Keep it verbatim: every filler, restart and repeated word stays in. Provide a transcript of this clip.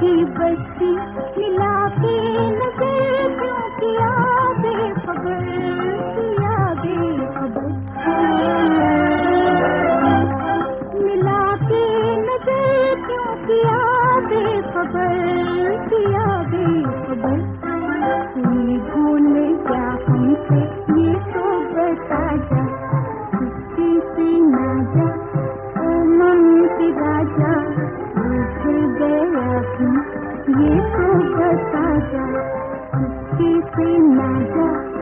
की बस्ती मिला के नजर क्यों किया बेखबर, किया बेखबर। मिला के नजर क्यों किया बेखबर, किया बेखबर। कोई भूले क्या हमसे ये तो बता जा, चुप्पी से ना जा ओ मन के राजा, भूल गया तुम ये तो बता जा, चुप्पी से ना जा।